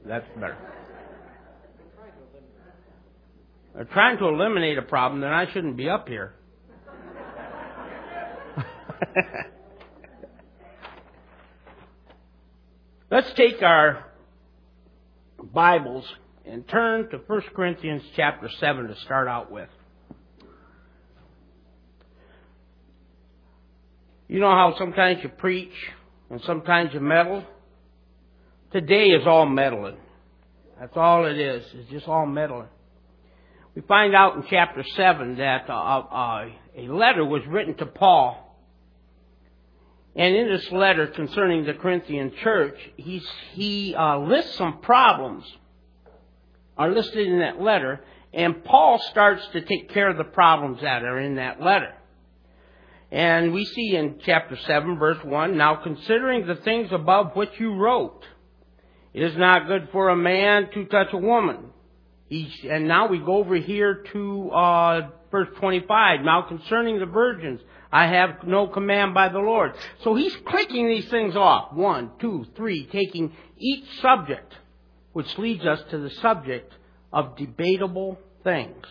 That's better. They're trying to eliminate a problem, then I shouldn't be up here. Let's take our Bibles and turn to 1 Corinthians chapter 7 to start out with. You know how sometimes you preach and sometimes you meddle? Today is all meddling. That's all it is. It's just all meddling. We find out in chapter 7 that a letter was written to Paul. And in this letter concerning the Corinthian church, he lists some problems are listed in that letter. And Paul starts to take care of the problems that are in that letter. And we see in chapter 7, verse 1, now considering the things above which you wrote, it is not good for a man to touch a woman. And now we go over here to verse 25. Now concerning the virgins, I have no command by the Lord. So he's clicking these things off. 1, 2, 3, taking each subject, which leads us to the subject of debatable things.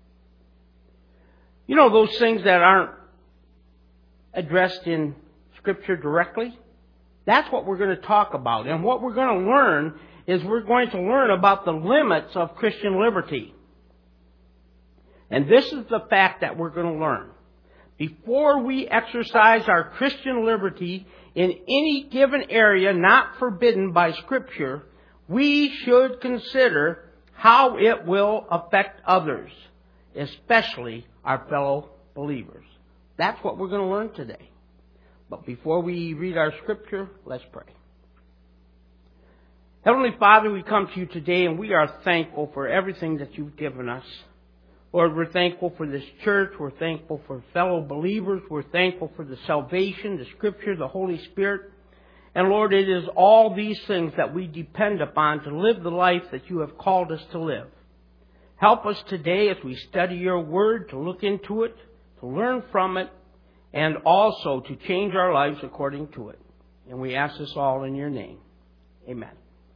You know those things that aren't addressed in Scripture directly? That's what we're going to talk about. And what we're going to learn is we're going to learn about the limits of Christian liberty. And this is the fact that we're going to learn. Before we exercise our Christian liberty in any given area not forbidden by Scripture, we should consider how it will affect others, especially our fellow believers. That's what we're going to learn today. But before we read our Scripture, let's pray. Heavenly Father, we come to you today and we are thankful for everything that you've given us. Lord, we're thankful for this church. We're thankful for fellow believers. We're thankful for the salvation, the Scripture, the Holy Spirit. And Lord, it is all these things that we depend upon to live the life that you have called us to live. Help us today as we study your word to look into it, to learn from it, and also to change our lives according to it. And we ask this all in your name. Amen.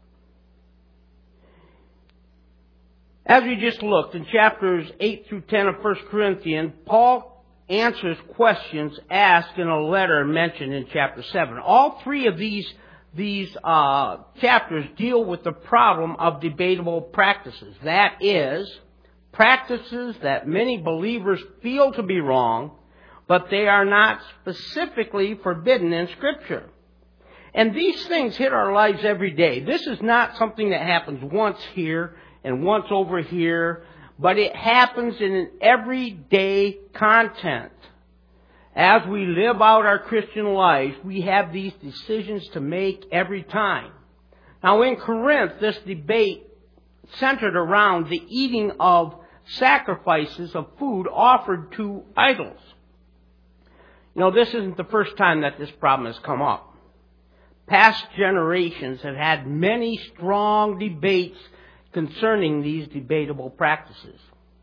As we just looked in chapters 8 through 10 of 1 Corinthians, Paul answers questions asked in a letter mentioned in chapter 7. All three of these chapters deal with the problem of debatable practices. That is, practices that many believers feel to be wrong, but they are not specifically forbidden in Scripture. And these things hit our lives every day. This is not something that happens once here and once over here, but it happens in an everyday content. As we live out our Christian life, we have these decisions to make every time. Now in Corinth, this debate centered around the eating of sacrifices of food offered to idols. You know, this isn't the first time that this problem has come up. Past generations have had many strong debates concerning these debatable practices.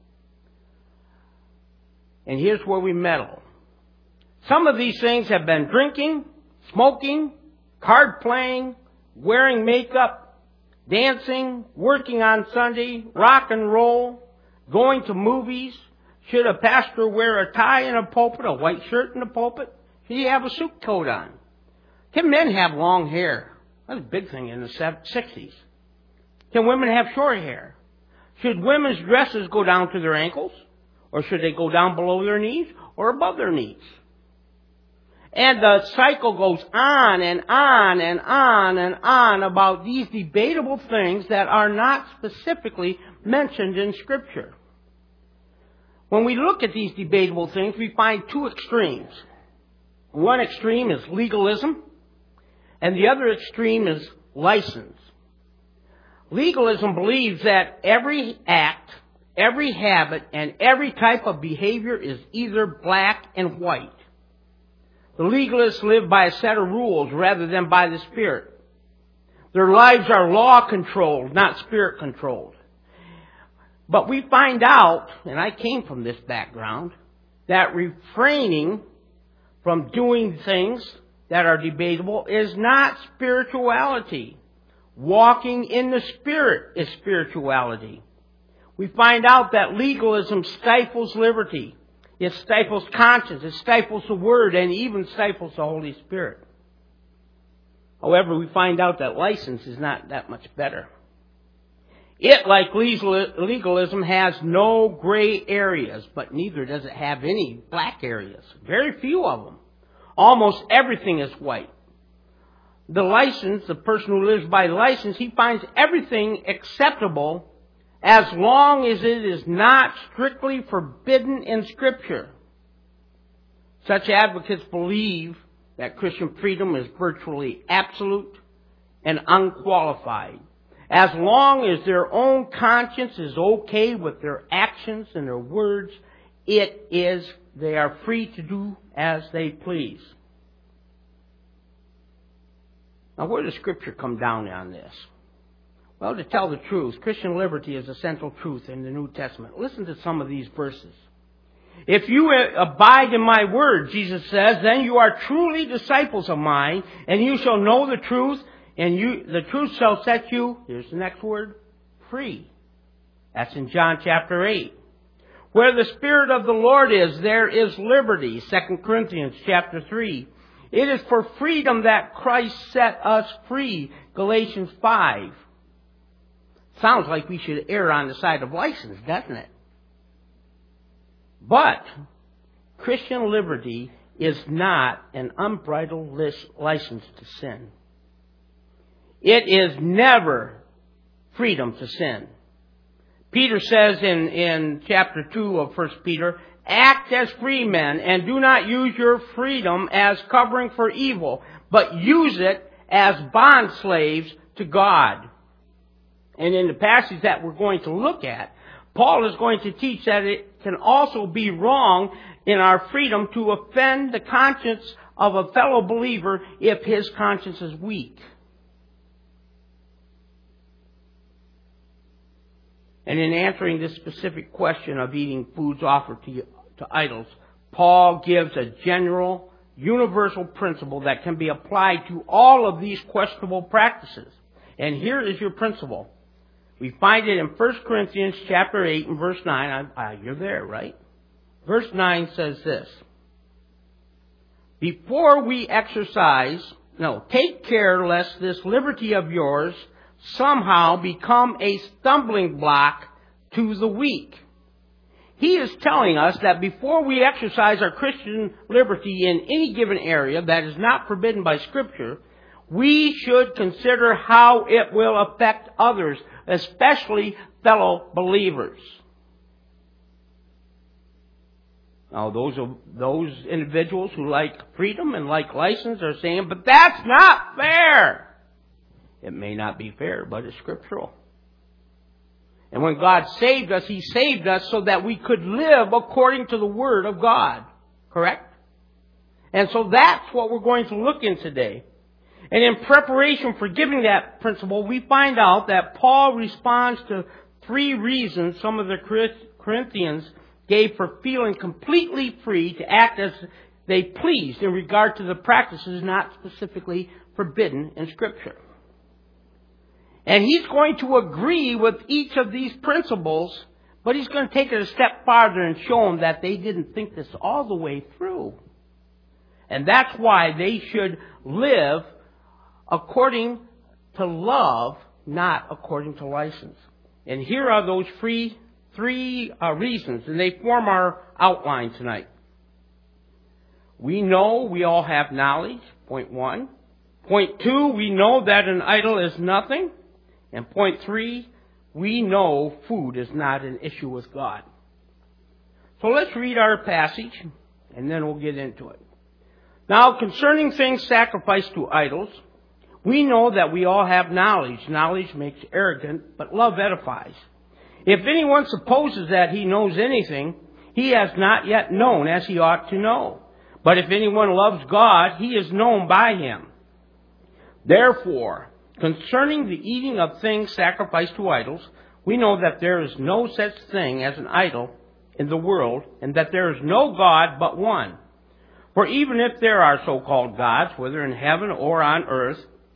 And here's where we meddle. Some of these things have been drinking, smoking, card playing, wearing makeup, dancing, working on Sunday, rock and roll, going to movies. Should a pastor wear a tie in a pulpit, a white shirt in the pulpit? Should he have a suit coat on? Can men have long hair? That was a big thing in the 60s. Can women have short hair? Should women's dresses go down to their ankles? Or should they go down below their knees or above their knees? And the cycle goes on and on and on and on about these debatable things that are not specifically mentioned in Scripture. When we look at these debatable things, we find two extremes. One extreme is legalism, and the other extreme is license. Legalism believes that every act, every habit, and every type of behavior is either black and white. The legalists live by a set of rules rather than by the Spirit. Their lives are law-controlled, not Spirit-controlled. But we find out, and I came from this background, that refraining from doing things that are debatable is not spirituality. Walking in the Spirit is spirituality. We find out that legalism stifles liberty. It stifles conscience. It stifles the Word and even stifles the Holy Spirit. However, we find out that license is not that much better. It, like legalism, has no gray areas, but neither does it have any black areas. Very few of them. Almost everything is white. The license, the person who lives by license, he finds everything acceptable as long as it is not strictly forbidden in Scripture. Such advocates believe that Christian freedom is virtually absolute and unqualified. As long as their own conscience is okay with their actions and their words, they are free to do as they please. Now, where does Scripture come down on this? Well, to tell the truth, Christian liberty is a central truth in the New Testament. Listen to some of these verses. If you abide in my word, Jesus says, then you are truly disciples of mine, and you shall know the truth, and the truth shall set you, here's the next word, free. That's in John chapter 8. Where the Spirit of the Lord is, there is liberty. 2 Corinthians chapter 3. It is for freedom that Christ set us free. Galatians 5. Sounds like we should err on the side of license, doesn't it? But Christian liberty is not an unbridled license to sin. It is never freedom to sin. Peter says in chapter 2 of 1 Peter, act as free men and do not use your freedom as covering for evil, but use it as bond slaves to God. And in the passage that we're going to look at, Paul is going to teach that it can also be wrong in our freedom to offend the conscience of a fellow believer if his conscience is weak. And in answering this specific question of eating foods offered to idols, Paul gives a general, universal principle that can be applied to all of these questionable practices. And here is your principle. We find it in 1 Corinthians chapter 8 and verse 9. You're there, right? Verse 9 says this. Take care lest this liberty of yours somehow become a stumbling block to the weak. He is telling us that before we exercise our Christian liberty in any given area that is not forbidden by Scripture, we should consider how it will affect others, especially fellow believers. Now, those individuals who like freedom and like license are saying, but that's not fair. It may not be fair, but it's scriptural. And when God saved us, He saved us so that we could live according to the Word of God. Correct? And so that's what we're going to look in today. And in preparation for giving that principle, we find out that Paul responds to 3 reasons some of the Corinthians gave for feeling completely free to act as they pleased in regard to the practices not specifically forbidden in Scripture. And he's going to agree with each of these principles, but he's going to take it a step farther and show them that they didn't think this all the way through. And that's why they should live according to love, not according to license. And here are those three reasons, and they form our outline tonight. We know we all have knowledge, point 1. Point 2, we know that an idol is nothing. And point 3, we know food is not an issue with God. So let's read our passage, and then we'll get into it. Now, concerning things sacrificed to idols, we know that we all have knowledge. Knowledge makes arrogant, but love edifies. If anyone supposes that he knows anything, he has not yet known as he ought to know. But if anyone loves God, he is known by Him. Therefore, concerning the eating of things sacrificed to idols, we know that there is no such thing as an idol in the world, and that there is no God but one. For even if there are so-called gods, whether in heaven or on earth,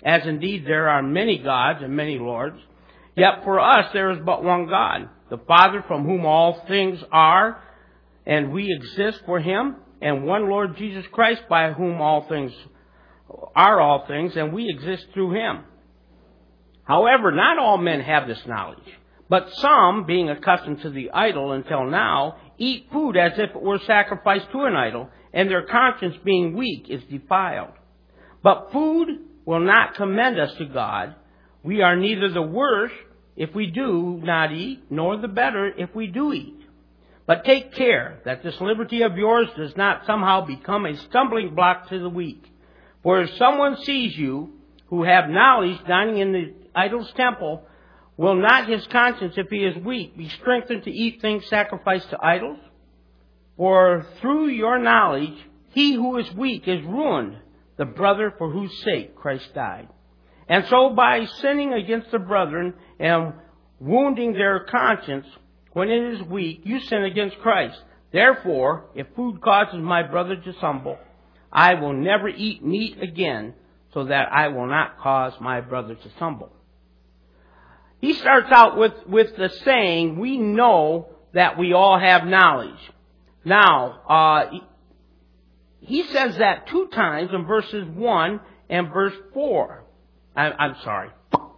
as indeed there are many gods and many lords. Yet for us there is but one God, the Father, from whom all things are, and we exist for him, and one Lord Jesus Christ, by whom all things are all things, and we exist through him. However, not all men have this knowledge, but some, being accustomed to the idol until now, eat food as if it were sacrificed to an idol, and their conscience, being weak, is defiled. But food will not commend us to God. We are neither the worse if we do not eat, nor the better if we do eat. But take care that this liberty of yours does not somehow become a stumbling block to the weak. For if someone sees you, who have knowledge, dining in the idol's temple, will not his conscience, if he is weak, be strengthened to eat things sacrificed to idols? For through your knowledge, he who is weak is ruined, the brother for whose sake Christ died. And so by sinning against the brethren and wounding their conscience when it is weak, you sin against Christ. Therefore, if food causes my brother to stumble, I will never eat meat again, so that I will not cause my brother to stumble. He starts out with the saying, we know that we all have knowledge. Now, he says that 2 times in verses 1 and verse 4. I'm sorry.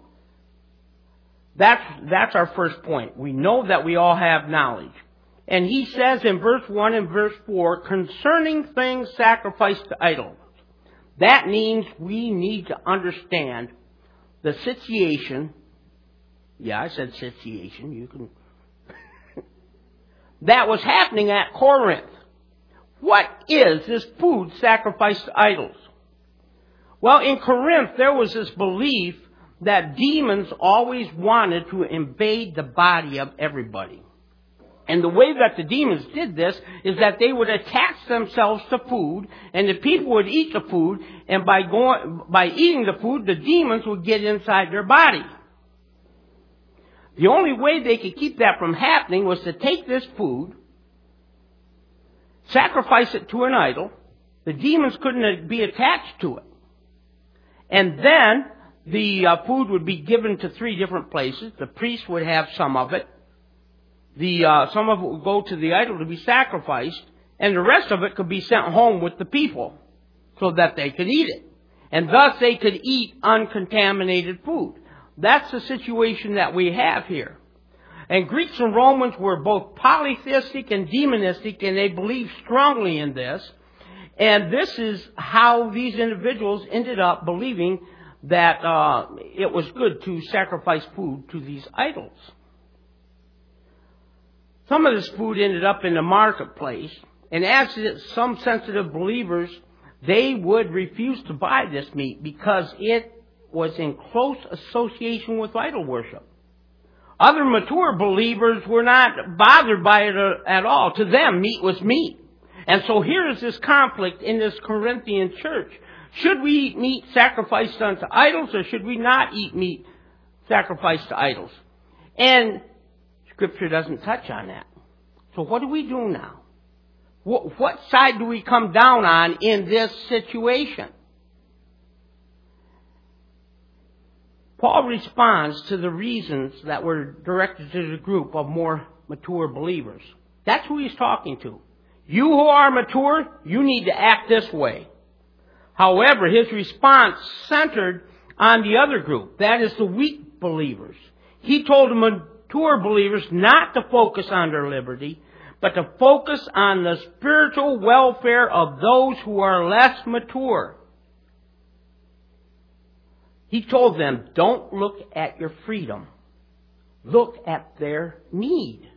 That's our first point. We know that we all have knowledge. And he says in verse 1 and verse 4, concerning things sacrificed to idols. That means we need to understand the situation. Yeah, I said situation. You can. That was happening at Corinth. What is this food sacrificed to idols? Well, in Corinth, there was this belief that demons always wanted to invade the body of everybody. And the way that the demons did this is that they would attach themselves to food, and the people would eat the food, and by eating the food, the demons would get inside their body. The only way they could keep that from happening was to take this food, sacrifice it to an idol. The demons couldn't be attached to it. And then the food would be given to 3 different places. The priest would have some of it. Some of it would go to the idol to be sacrificed, and the rest of it could be sent home with the people so that they could eat it. And thus they could eat uncontaminated food. That's the situation that we have here. And Greeks and Romans were both polytheistic and demonistic, and they believed strongly in this. And this is how these individuals ended up believing that it was good to sacrifice food to these idols. Some of this food ended up in the marketplace, and as some sensitive believers, they would refuse to buy this meat because it was in close association with idol worship. Other mature believers were not bothered by it at all. To them, meat was meat. And so here is this conflict in this Corinthian church. Should we eat meat sacrificed unto idols, or should we not eat meat sacrificed to idols? And Scripture doesn't touch on that. So what do we do now? What side do we come down on in this situation? Paul responds to the reasons that were directed to the group of more mature believers. That's who he's talking to. You who are mature, you need to act this way. However, his response centered on the other group, that is the weak believers. He told the mature believers not to focus on their liberty, but to focus on the spiritual welfare of those who are less mature. He told them, don't look at your freedom. Look at their need.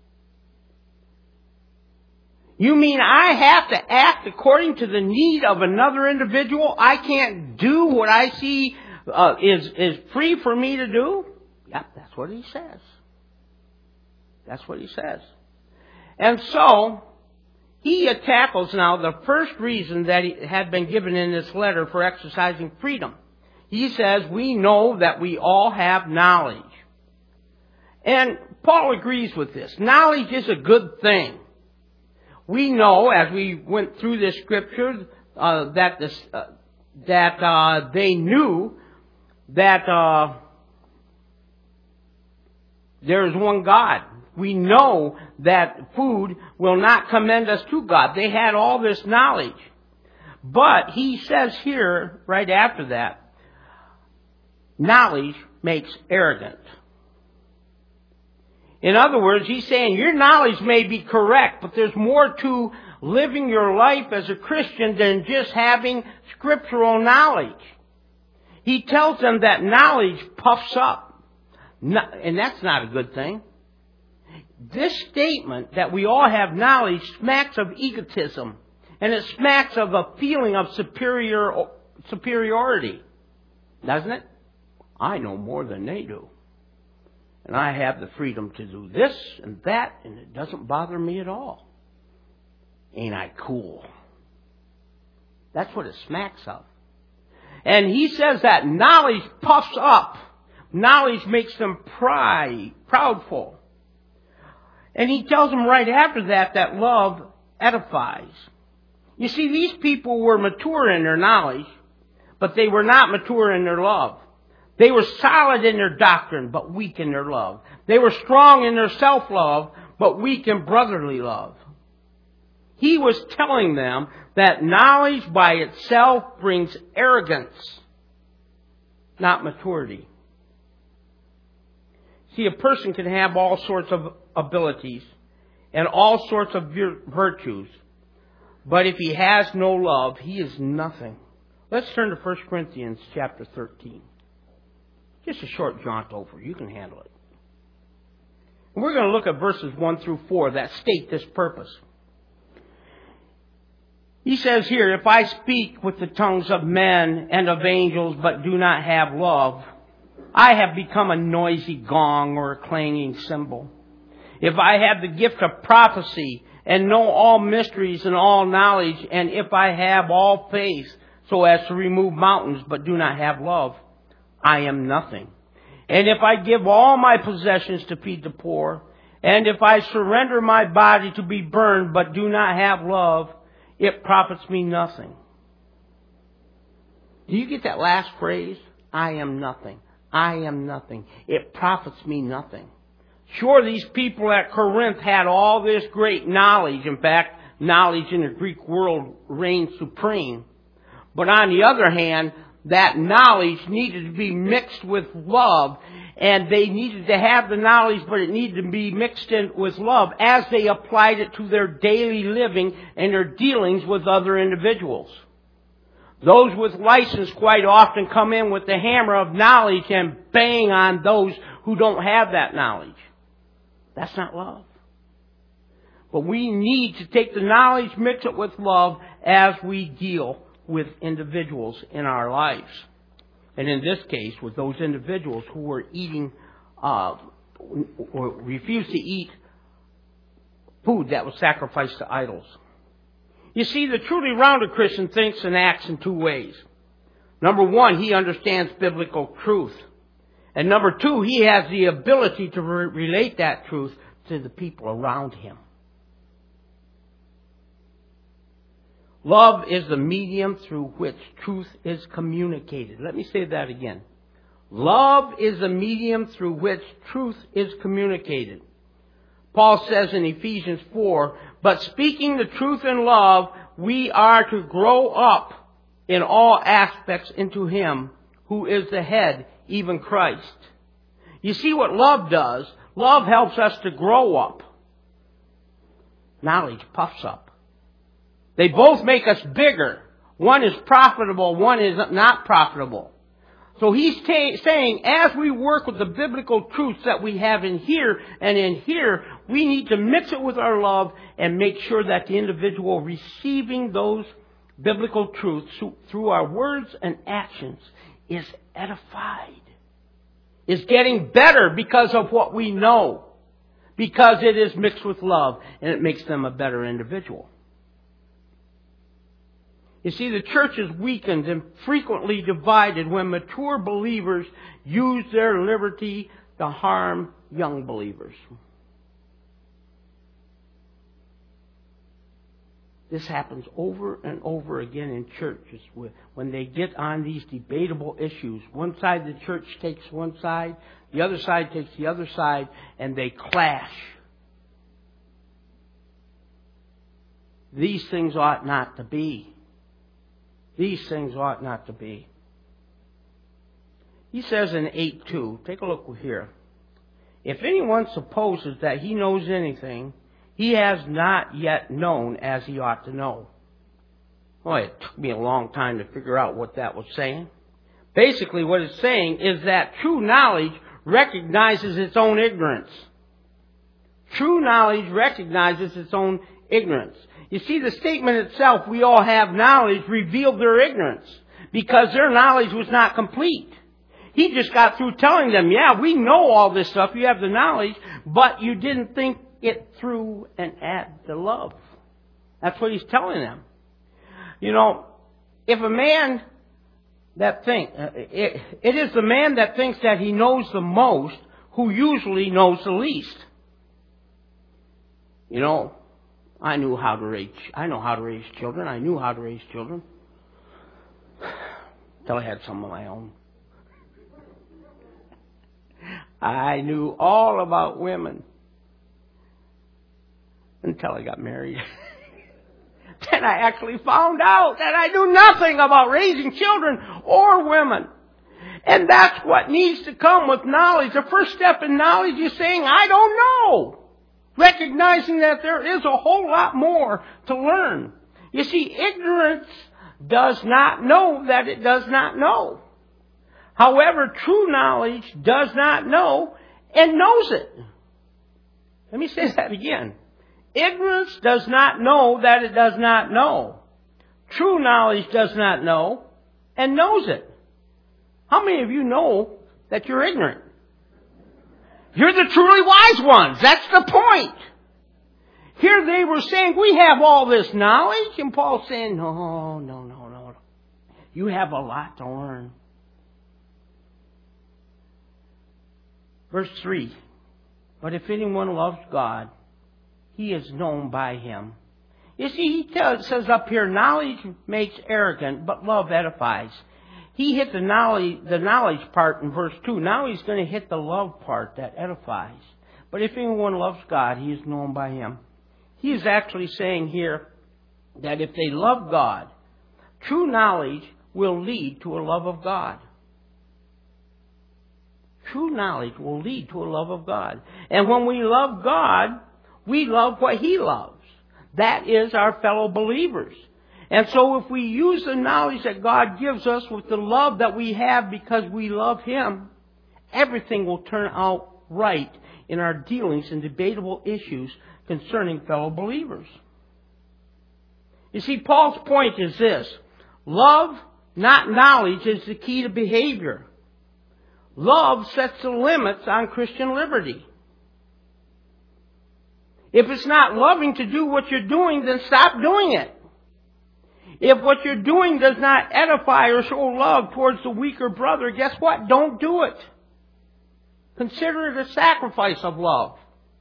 You mean I have to act according to the need of another individual? I can't do what I see is free for me to do? Yep, that's what he says. That's what he says. And so, he tackles now the first reason that he had been given in this letter for exercising freedom. He says, we know that we all have knowledge. And Paul agrees with this. Knowledge is a good thing. We know, as we went through this scripture, that they knew that there is one God. We know that food will not commend us to God. They had all this knowledge. But he says here, right after that, knowledge makes arrogant. In other words, he's saying your knowledge may be correct, but there's more to living your life as a Christian than just having scriptural knowledge. He tells them that knowledge puffs up. And that's not a good thing. This statement that we all have knowledge smacks of egotism. And it smacks of a feeling of superiority. Doesn't it? I know more than they do. And I have the freedom to do this and that, and it doesn't bother me at all. Ain't I cool? That's what it smacks of. And he says that knowledge puffs up. Knowledge makes them proudful. And he tells them right after that love edifies. You see, these people were mature in their knowledge, but they were not mature in their love. They were solid in their doctrine, but weak in their love. They were strong in their self-love, but weak in brotherly love. He was telling them that knowledge by itself brings arrogance, not maturity. See, a person can have all sorts of abilities and all sorts of virtues, but if he has no love, he is nothing. Let's turn to 1 Corinthians chapter 13. Just a short jaunt over. You can handle it. And we're going to look at verses 1 through 4 that state this purpose. He says here, if I speak with the tongues of men and of angels but do not have love, I have become a noisy gong or a clanging cymbal. If I have the gift of prophecy and know all mysteries and all knowledge, and if I have all faith so as to remove mountains but do not have love, I am nothing. And if I give all my possessions to feed the poor, and if I surrender my body to be burned but do not have love, it profits me nothing. Do you get that last phrase? I am nothing. I am nothing. It profits me nothing. Sure, these people at Corinth had all this great knowledge. In fact, knowledge in the Greek world reigned supreme. But on the other hand, that knowledge needed to be mixed with love. And they needed to have the knowledge, but it needed to be mixed in with love as they applied it to their daily living and their dealings with other individuals. Those with license quite often come in with the hammer of knowledge and bang on those who don't have that knowledge. That's not love. But we need to take the knowledge, mix it with love as we deal with individuals in our lives. And in this case, with those individuals who were eating, or refused to eat food that was sacrificed to idols. You see, the truly rounded Christian thinks and acts in two ways. Number one, he understands biblical truth. And number two, he has the ability to relate that truth to the people around him. Love is the medium through which truth is communicated. Let me say that again. Love is the medium through which truth is communicated. Paul says in Ephesians 4, but speaking the truth in love, we are to grow up in all aspects into Him who is the head, even Christ. You see what love does? Love helps us to grow up. Knowledge puffs up. They both make us bigger. One is profitable, one is not profitable. So he's saying, as we work with the biblical truths that we have in here and in here, we need to mix it with our love and make sure that the individual receiving those biblical truths through our words and actions is edified, is getting better because of what we know, because it is mixed with love and it makes them a better individual. You see, the church is weakened and frequently divided when mature believers use their liberty to harm young believers. This happens over and over again in churches when they get on these debatable issues. One side of the church takes one side, the other side takes the other side, and they clash. These things ought not to be. These things ought not to be. He says in 8:2, take a look here. If anyone supposes that he knows anything, he has not yet known as he ought to know. Boy, it took me a long time to figure out what that was saying. Basically, what it's saying is that true knowledge recognizes its own ignorance. True knowledge recognizes its own ignorance. You see, the statement itself, we all have knowledge, revealed their ignorance because their knowledge was not complete. He just got through telling them, yeah, we know all this stuff, you have the knowledge, but you didn't think it through and add the love. That's what he's telling them. You know, if a man that it is the man that thinks that he knows the most who usually knows the least. You know, I know how to raise children. I knew how to raise children. Until I had some of my own. I knew all about women. Until I got married. Then I actually found out that I knew nothing about raising children or women. And that's what needs to come with knowledge. The first step in knowledge is saying, I don't know. Recognizing that there is a whole lot more to learn. You see, ignorance does not know that it does not know. However, true knowledge does not know and knows it. Let me say that again. Ignorance does not know that it does not know. True knowledge does not know and knows it. How many of you know that you're ignorant? You're the truly wise ones. That's the point. Here they were saying, we have all this knowledge. And Paul's saying, no. You have a lot to learn. Verse 3. But if anyone loves God, he is known by Him. You see, he says up here, knowledge makes arrogant, but love edifies. He hit the knowledge part in verse 2. Now he's going to hit the love part that edifies. But if anyone loves God, he is known by Him. He is actually saying here that if they love God, true knowledge will lead to a love of God. True knowledge will lead to a love of God. And when we love God, we love what He loves. That is our fellow believers. And so if we use the knowledge that God gives us with the love that we have because we love Him, everything will turn out right in our dealings in debatable issues concerning fellow believers. You see, Paul's point is this. Love, not knowledge, is the key to behavior. Love sets the limits on Christian liberty. If it's not loving to do what you're doing, then stop doing it. If what you're doing does not edify or show love towards the weaker brother, guess what? Don't do it. Consider it a sacrifice of love.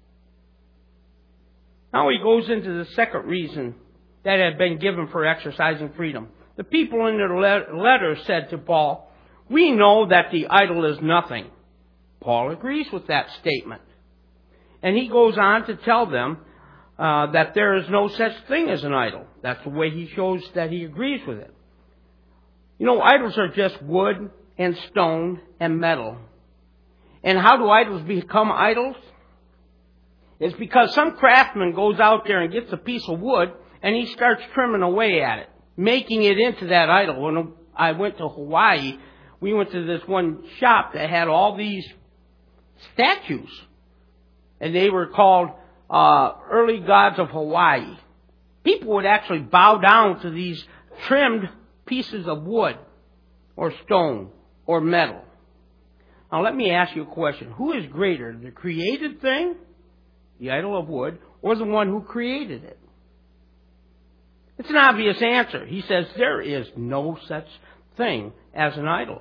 Now he goes into the second reason that had been given for exercising freedom. The people in their letter said to Paul, we know that the idol is nothing. Paul agrees with that statement. And he goes on to tell them that there is no such thing as an idol. That's the way he shows that he agrees with it. You know, idols are just wood and stone and metal. And how do idols become idols? It's because some craftsman goes out there and gets a piece of wood and he starts trimming away at it, making it into that idol. When I went to Hawaii, we went to this one shop that had all these statues. And they were called early gods of Hawaii. People would actually bow down to these trimmed pieces of wood or stone or metal. Now let me ask you a question. Who is greater, the created thing, the idol of wood, or the one who created it? It's an obvious answer. He says there is no such thing as an idol.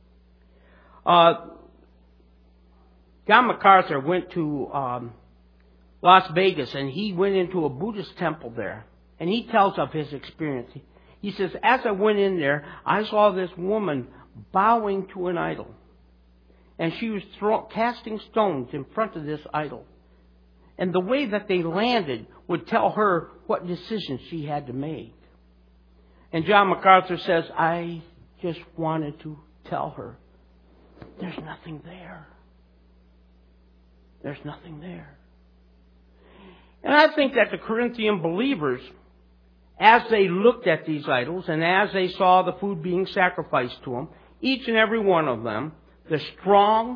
John MacArthur went to Las Vegas, and he went into a Buddhist temple there. And he tells of his experience. He says, as I went in there, I saw this woman bowing to an idol. And she was casting stones in front of this idol. And the way that they landed would tell her what decisions she had to make. And John MacArthur says, I just wanted to tell her, there's nothing there. There's nothing there. And I think that the Corinthian believers, as they looked at these idols and as they saw the food being sacrificed to them, each and every one of them, the strong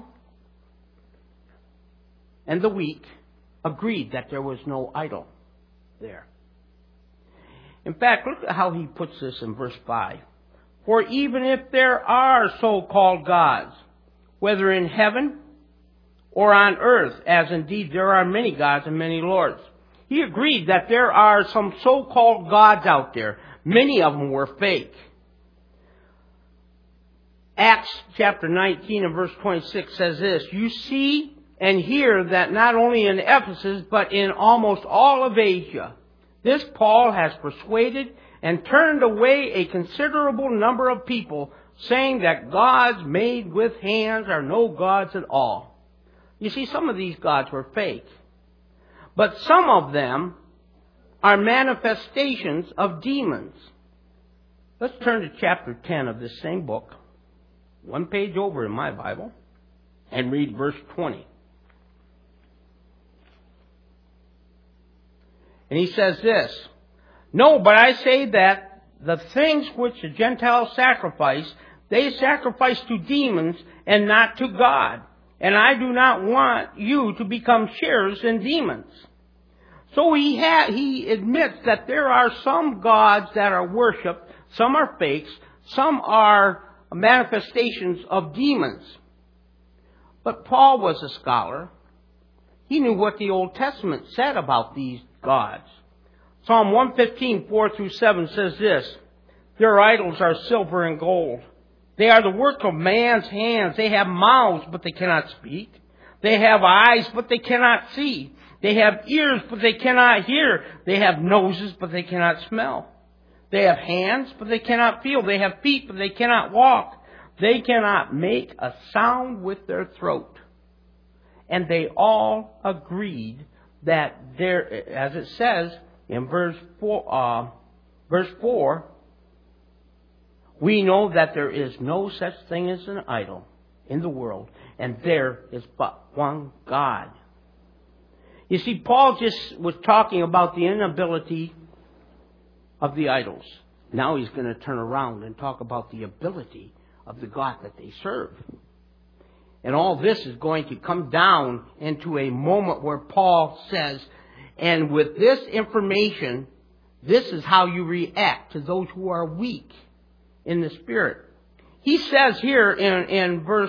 and the weak, agreed that there was no idol there. In fact, look at how he puts this in verse 5. For even if there are so-called gods, whether in heaven or on earth, as indeed there are many gods and many lords. He agreed that there are some so-called gods out there. Many of them were fake. Acts chapter 19 and verse 26 says this, you see and hear that not only in Ephesus, but in almost all of Asia, this Paul has persuaded and turned away a considerable number of people, saying that gods made with hands are no gods at all. You see, some of these gods were fake. But some of them are manifestations of demons. Let's turn to chapter 10 of this same book, one page over in my Bible, and read verse 20. And he says this, no, but I say that the things which the Gentiles sacrifice, they sacrifice to demons and not to God. And I do not want you to become sharers in demons. So he admits that there are some gods that are worshipped, some are fakes, some are manifestations of demons. But Paul was a scholar. He knew what the Old Testament said about these gods. Psalm 115, 4 through 7 says this, their idols are silver and gold. They are the work of man's hands. They have mouths, but they cannot speak. They have eyes, but they cannot see. They have ears, but they cannot hear. They have noses, but they cannot smell. They have hands, but they cannot feel. They have feet, but they cannot walk. They cannot make a sound with their throat. And they all agreed that there, as it says in verse 4, we know that there is no such thing as an idol in the world, and there is but one God. You see, Paul just was talking about the inability of the idols. Now he's going to turn around and talk about the ability of the God that they serve. And all this is going to come down into a moment where Paul says, and with this information, this is how you react to those who are weak in the Spirit. He says here in verse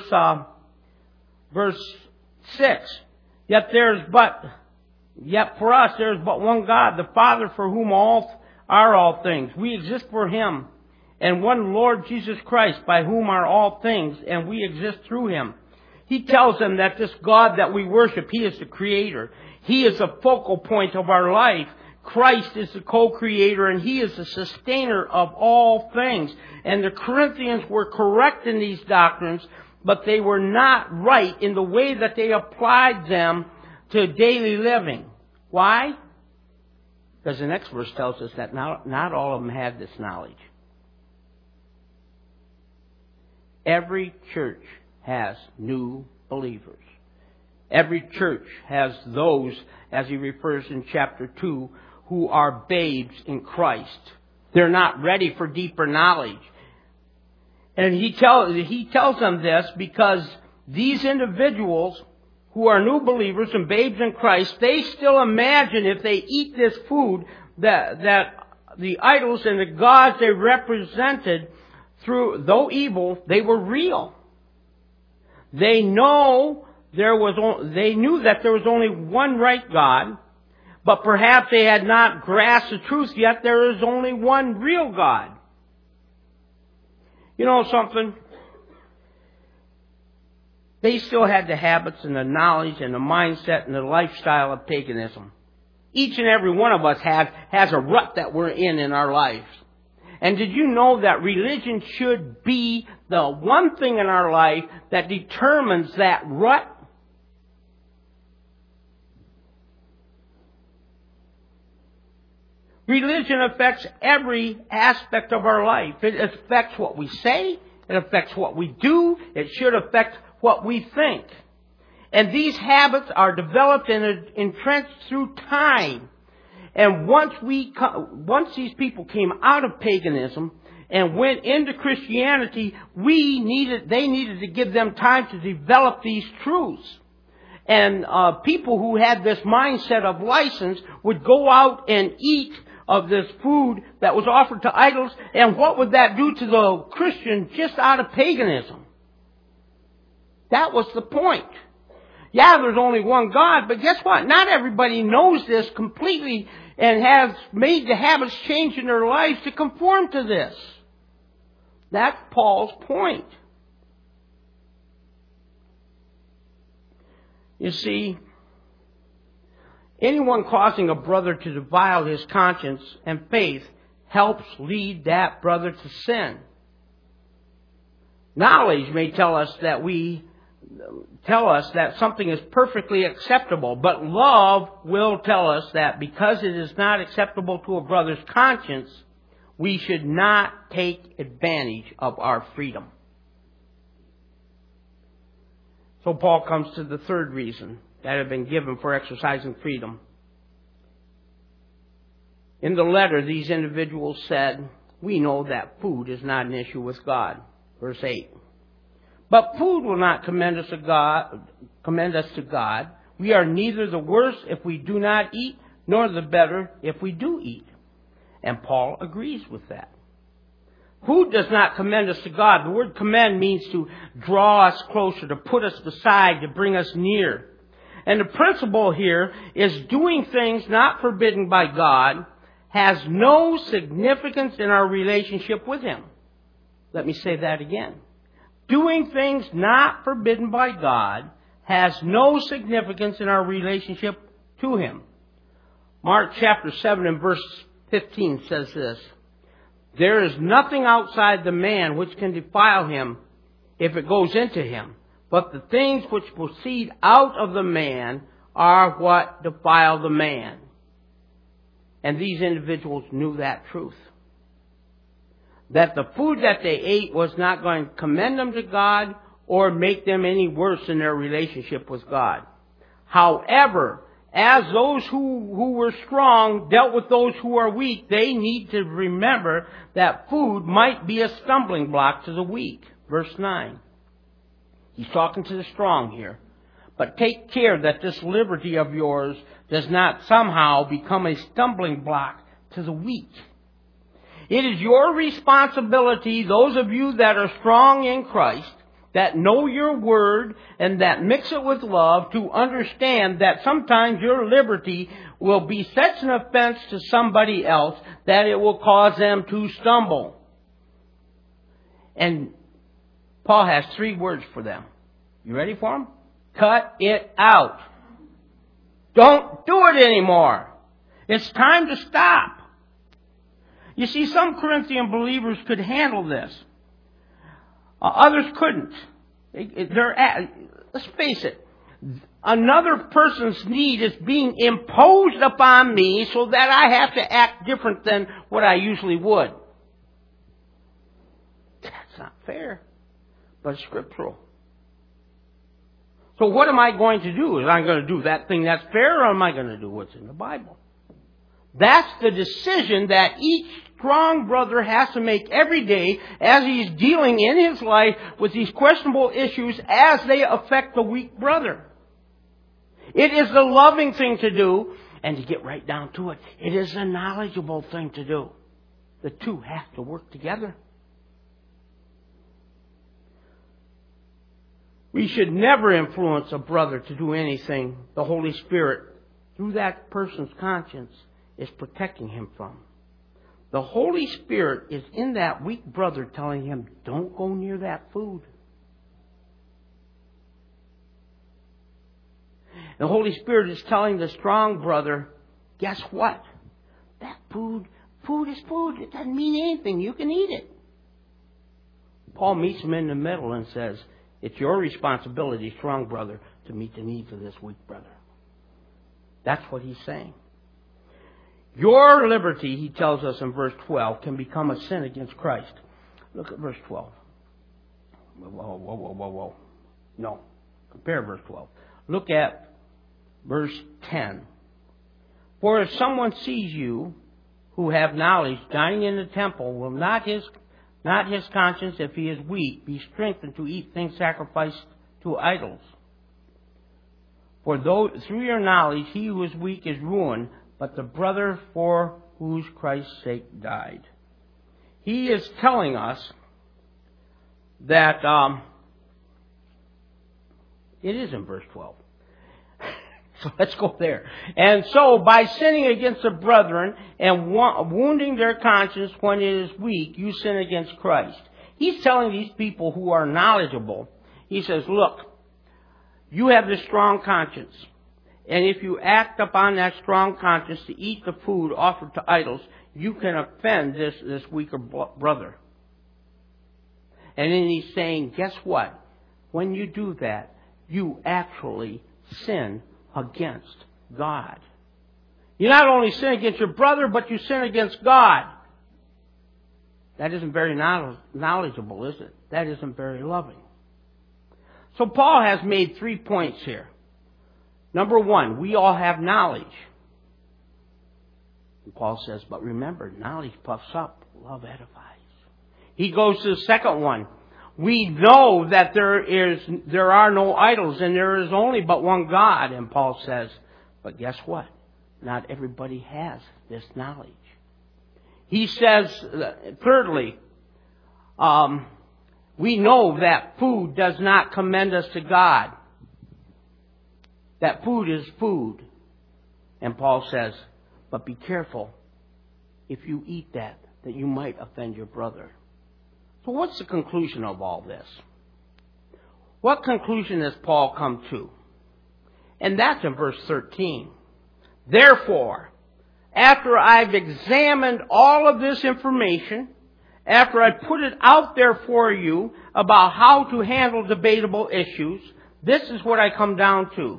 6, yet for us there is but one God, the Father, for whom are all things. We exist for Him, and one Lord Jesus Christ, by whom are all things, and we exist through Him. He tells them that this God that we worship, He is the Creator. He is the focal point of our life. Christ is the co-creator, and He is the sustainer of all things. And the Corinthians were correct in these doctrines, but they were not right in the way that they applied them to daily living. Why? Because the next verse tells us that not all of them had this knowledge. Every church has new believers. Every church has those, as he refers in chapter 2, who are babes in Christ. They're not ready for deeper knowledge. And he tells them this because these individuals who are new believers and babes in Christ, they still imagine if they eat this food that the idols and the gods they represented, though evil, they were real. They knew that there was only one right God, but perhaps they had not grasped the truth yet. There is only one real God. You know something? They still had the habits and the knowledge and the mindset and the lifestyle of paganism. Each and every one of us has a rut that we're in our lives. And did you know that religion should be the one thing in our life that determines that rut? Religion affects every aspect of our life. It affects what we say. It affects what we do. It should affect what we think. And these habits are developed and entrenched through time. And once these people came out of paganism and went into Christianity, they needed to give them time to develop these truths. And people who had this mindset of license would go out and eat of this food that was offered to idols. And what would that do to the Christian just out of paganism? That was the point. Yeah, there's only one God, but guess what? Not everybody knows this completely and has made the habits change in their lives to conform to this. That's Paul's point. You see, anyone causing a brother to defile his conscience and faith helps lead that brother to sin. Knowledge may tell us that something is perfectly acceptable, but love will tell us that because it is not acceptable to a brother's conscience, we should not take advantage of our freedom. So Paul comes to the third reason that had been given for exercising freedom. In the letter, these individuals said, we know that food is not an issue with God. Verse 8. But food will not commend us to God. We are neither the worse if we do not eat, nor the better if we do eat. And Paul agrees with that. Food does not commend us to God. The word commend means to draw us closer, to put us beside, to bring us near. And the principle here is doing things not forbidden by God has no significance in our relationship with Him. Let me say that again. Doing things not forbidden by God has no significance in our relationship to Him. Mark chapter 7 and verse 15 says this. There is nothing outside the man which can defile him if it goes into him. But the things which proceed out of the man are what defile the man. And these individuals knew that truth. That the food that they ate was not going to commend them to God or make them any worse in their relationship with God. However, as those who were strong dealt with those who are weak, they need to remember that food might be a stumbling block to the weak. Verse 9. He's talking to the strong here. But take care that this liberty of yours does not somehow become a stumbling block to the weak. It is your responsibility, those of you that are strong in Christ, that know your word and that mix it with love, to understand that sometimes your liberty will be such an offense to somebody else that it will cause them to stumble. And Paul has 3 words for them. You ready for them? Cut it out. Don't do it anymore. It's time to stop. You see, some Corinthian believers could handle this. Others couldn't. Let's face it. Another person's need is being imposed upon me so that I have to act different than what I usually would. That's not fair, but it's scriptural. So what am I going to do? Am I going to do that thing that's fair, or am I going to do what's in the Bible? That's the decision that each strong brother has to make every day as he's dealing in his life with these questionable issues as they affect the weak brother. It is the loving thing to do, and to get right down to it, it is a knowledgeable thing to do. The two have to work together. We should never influence a brother to do anything the Holy Spirit, through that person's conscience, is protecting him from. The Holy Spirit is in that weak brother telling him, don't go near that food. The Holy Spirit is telling the strong brother, guess what? That food is food. It doesn't mean anything. You can eat it. Paul meets him in the middle and says, it's your responsibility, strong brother, to meet the needs of this weak brother. That's what he's saying. Your liberty, he tells us in verse 12, can become a sin against Christ. Look at verse 12. Whoa. No. Compare verse 12. Look at verse 10. For if someone sees you who have knowledge dining in the temple, will not his conscience, if he is weak, be strengthened to eat things sacrificed to idols? For though through your knowledge he who is weak is ruined, but the brother for whose Christ's sake died. He is telling us that it is in verse 12. So let's go there. And so, by sinning against the brethren and wounding their conscience when it is weak, you sin against Christ. He's telling these people who are knowledgeable, he says, look, you have this strong conscience. And if you act upon that strong conscience to eat the food offered to idols, you can offend this weaker brother. And then he's saying, guess what? When you do that, you actually sin against God. You not only sin against your brother, but you sin against God. That isn't very knowledgeable, is it? That isn't very loving. So Paul has made 3 points here. Number 1, we all have knowledge. And Paul says, but remember, knowledge puffs up, love edifies. He goes to the second one. We know that there are no idols and there is only but one God. And Paul says, but guess what? Not everybody has this knowledge. He says, thirdly, we know that food does not commend us to God. That food is food. And Paul says, but be careful if you eat that you might offend your brother. So what's the conclusion of all this? What conclusion has Paul come to? And that's in verse 13. Therefore, after I've examined all of this information, after I put it out there for you about how to handle debatable issues, this is what I come down to.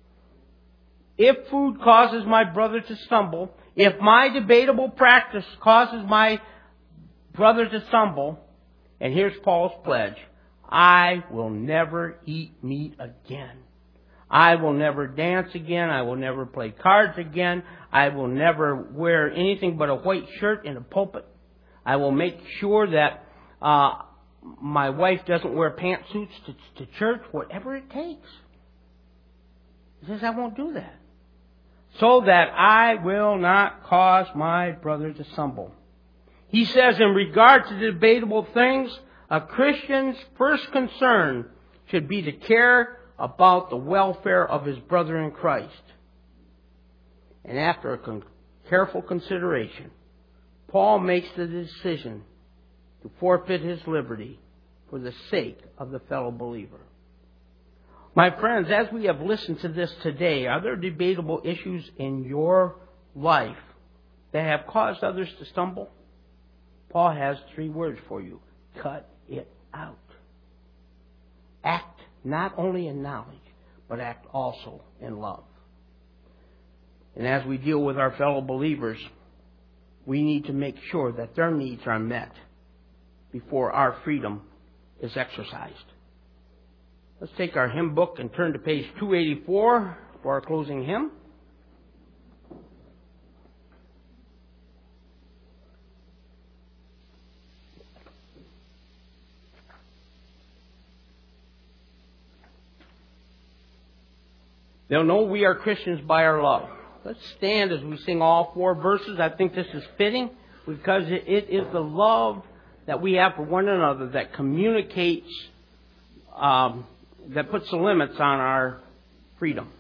If food causes my brother to stumble, if my debatable practice causes my brother to stumble, and here's Paul's pledge, I will never eat meat again. I will never dance again. I will never play cards again. I will never wear anything but a white shirt in a pulpit. I will make sure that my wife doesn't wear pantsuits to church, whatever it takes. He says, I won't do that. So that I will not cause my brother to stumble. He says, in regard to debatable things, a Christian's first concern should be to care about the welfare of his brother in Christ. And after a careful consideration, Paul makes the decision to forfeit his liberty for the sake of the fellow believer. My friends, as we have listened to this today, are there debatable issues in your life that have caused others to stumble? Paul has 3 words for you. Cut it out. Act not only in knowledge, but act also in love. And as we deal with our fellow believers, we need to make sure that their needs are met before our freedom is exercised. Let's take our hymn book and turn to page 284 for our closing hymn. They'll know we are Christians by our love. Let's stand as we sing all 4 verses. I think this is fitting because it is the love that we have for one another that communicates, that puts the limits on our freedom.